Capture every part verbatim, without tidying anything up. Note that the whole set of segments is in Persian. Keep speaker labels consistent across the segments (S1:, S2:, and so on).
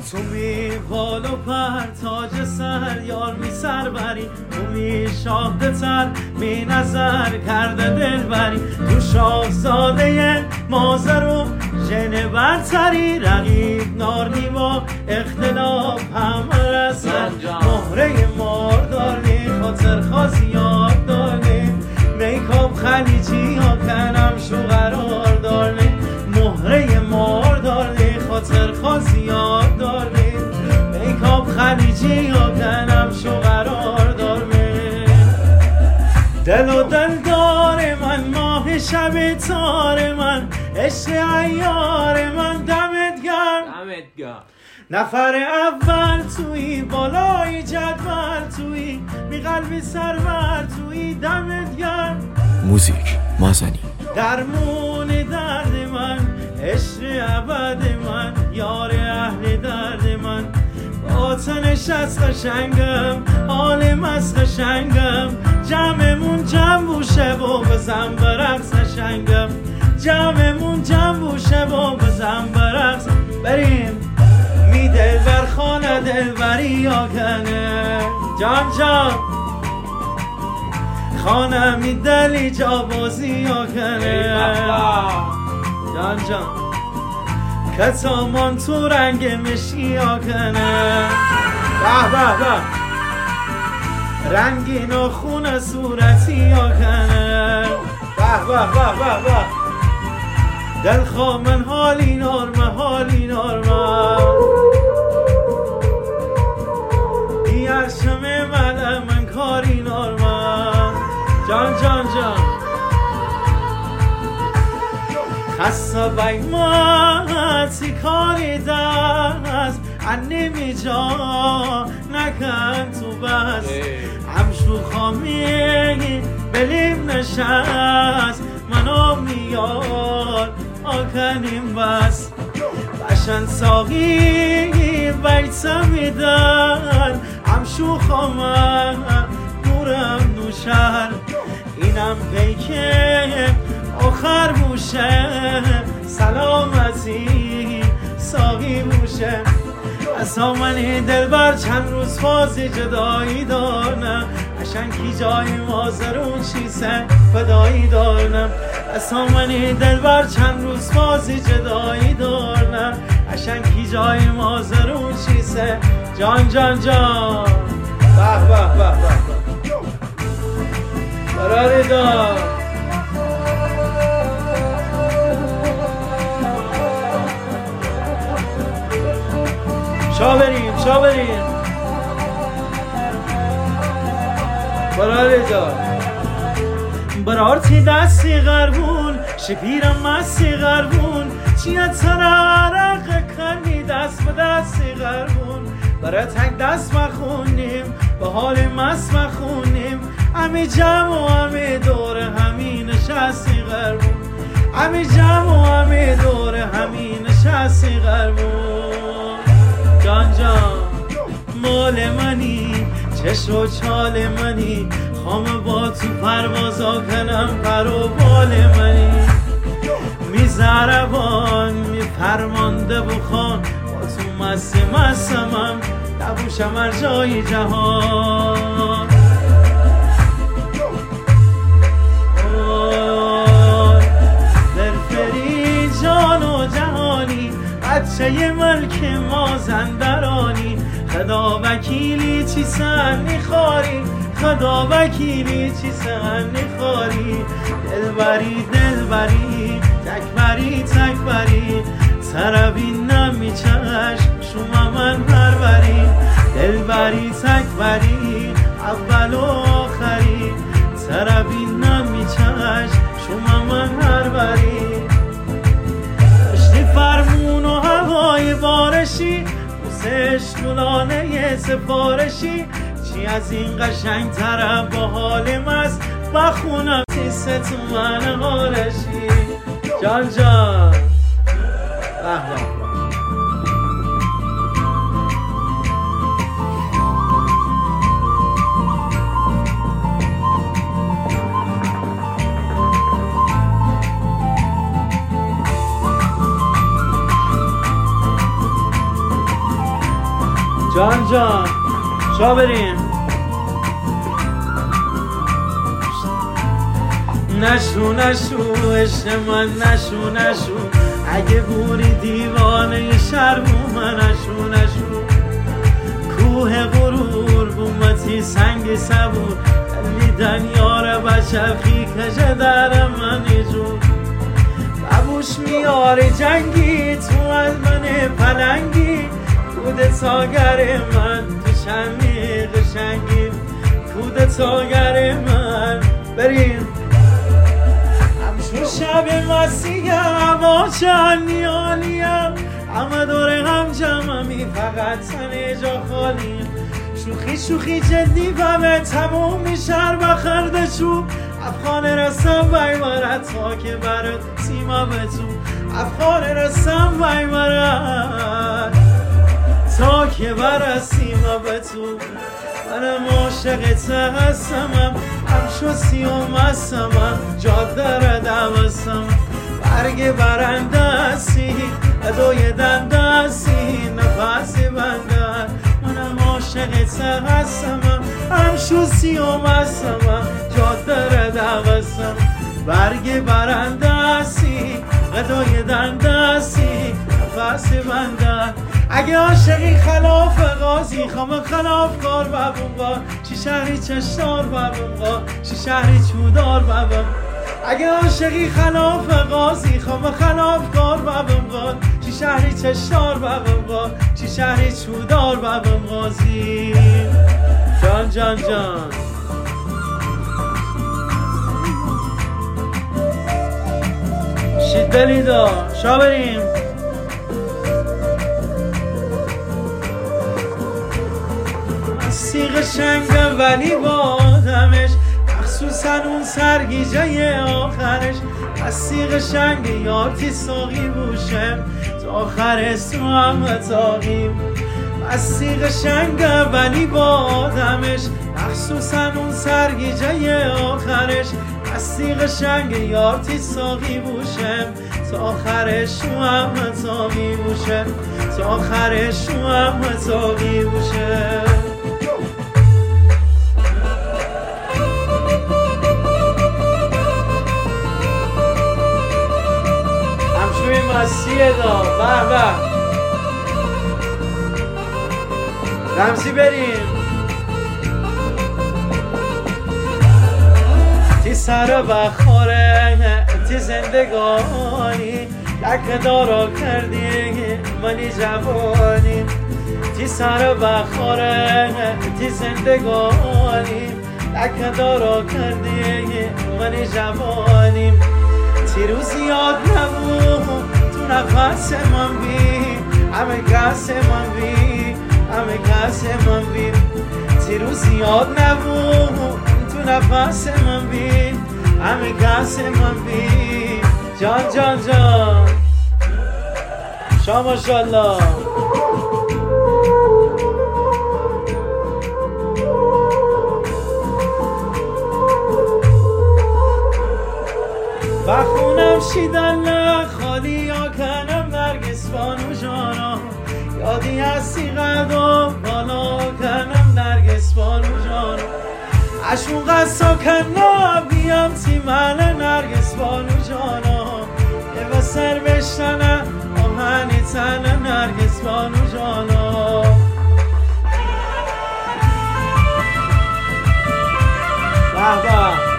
S1: تو می بال و پر تاج سر یار می سر بری، تو می شاهده تر می نظر کرده دل بری، تو شاهزاده مازرو ژن برتری، رقیب نار نیما اختلاف همه رسن، مهره ماردار نی خاطر خاص یاد دارنی، میکاب خلیجی ها کنم شو قرار دارنی، مهره ماردار نی خاطر خاص یاد دارنی، میکاب خلیجی ها کنم شو قرار دارنی، دل و دل دار من ماه شب تار من عشق عیار من دمت گرم، نفر اول توی بالای جدول توی می قلبی سرور توی دمت گرم،
S2: موزیک مازنی
S1: درمون درد من عشق ابد من یار اهل درد من، باطنش از قشنگم حالم از قشنگم، جمعمون جمع بوشه و بزن برقص قشنگم، جمعمون جمع بوشه و بزن برقص بریم می دل بر خانه دل بری یا کنه جان جان خانه می دلی جا بازی یا کنه جان جان کتامان تو رنگ مشی یا کنه به به به رنگین و خون صورتی یا کنه به به به به به دل خامن حالی نارمه حالی نارمه دیرشم من من کاری نارمه جان جان جان خسته بیماتی کاری دست انمی جا نکن تو بس همشو خامی بلیم نشست منو میاد آکنیم بس بشن ساقی بیتا میدن همشو خامن دورم نوشن اینم پیکه آخر بوشه سلامتی ساقی بوشه اصلا منی دل بر چند روز فازی جدایی دارنم عشان کی جای مازرون چیسه فدایی دارنم اصلا منی دل بر چند روز فازی جدایی دارنم عشان کی جای مازرون چیسه جان جان جان به به به به براری دار شا بریم شا بریم براری دار برارتی دستی غربون شپیرم مستی غربون چیه ترارق کنی دست به دستی غربون برای تک دست مخونیم به حال مست مخونیم امی جمع و امی دور همین نشستی غربون امی جمع و امی دور همین نشستی غربون جان جان مال منی چشم و چال منی خام با تو پروازا کنم پر و بال منی می زربان می فرمانده بخوان با تو مستی مستمم نبوشم هر جای جهان دلفری جان و جهانی بچه ملک مازندرانی خدا وکیلی چی سن میخواری خدا وکیلی چی سن میخواری دلبری دلبری تکبری تکبری سربی نمی چشم شما من پروری دلبری تکبری اول و آخری سربی نمی چشم شما من پروری داشتی فرمون و هوای بارشی بوسش نولانه سفارشی چی از این قشنگ تره با حال مست بخونم تیست تو من غارشی جان جان به جان جان شا بریم. نشو نشو عشق من نشو نشو، اگه بوری دیوانه شهر بو من نشو نشو. کوه غرور بومتی سنگ صبور، دلیدن یار بچرخی کجه در من جون. ببوش میاره جنگی تو از من پلنگی، کود تاگر من تو شمی قشنگی، کود تاگر من. بریم همشون شب مسیحم اما چندی عالیم، همه دور هم جمعمی فقط تن جا خالیم. شوخی شوخی جدی بمه تموم میشر بخرده چوب، افغان رسم بیمارت تا که برات سیما به تو. افغان رسم بیمارت تا که برات سیما به تو. منم عاشقت هستمم، همشو سیوم هستمم، جاده را دوستم. برگ برنده هستی ادوی دنده هستی نفسی بنده. منم عاشقت هستمم، همشو سیوم هستمم، جاده را دوستم. برگ برنده هستی ادوی دنده هستی نفسی بنده. اگه عاشقی خلاف قاضی خام خلاف کار ببونگا، چی شهری چشتار ببونگا، چی شهری چودار ببون. اگه عاشقی خلاف قاضی خام خلاف کار ببونگا، چی شهری چشتار ببونگا، چی شهری چودار ببون قاضی. جان جان جان شید دلیدا شا بریم. مستی قشنگه ولی با آدمش، مخصوصا اون سرگیجه آخرش. مستی قشنگه یارتی ساقی بوشم، تا آخر اسم هم تاقیم. مستی قشنگه ولی با آدمش، مخصوصا اون سرگیجه آخرش. مستی قشنگه یارتی ساقی بوشم، تا آخرش هم تاقی بوشم، تا آخرش هم تاقی بوشم. مسیه دا به به رمزی بریم. تی سر بخاره تی زندگانی، لکه دارا کردی منی جوانی. تی سر بخاره تی زندگانی، لکه دارا کردی منی جوانی. تی روز یاد نبود نفس من بی، همه کس من بی، همه کس من بی. تی روز یاد نبود تو نفس من بی، همه کس من بی. جان جان جان شا ماشالله. و خونم شیدن خالی یا کنم نرگس بانو جانا، یادی هستی قدم بالا کنم نرگس بانو جانا. اشون قصا کنا بیام تی من نرگس بانو جانا، یه بسر بشتنه آهنی تنه نرگس بانو جانا. به به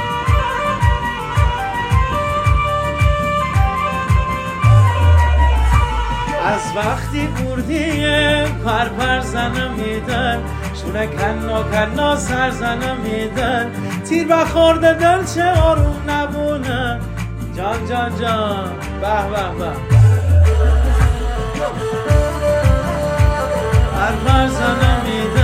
S1: از وقتی بردیه پر پر زنم میدن، شونه کنا کنا سر زنم میدن. تیر بخورده دل چه آروم نبونه. جان جان جان به به به پر پر زنم میدن.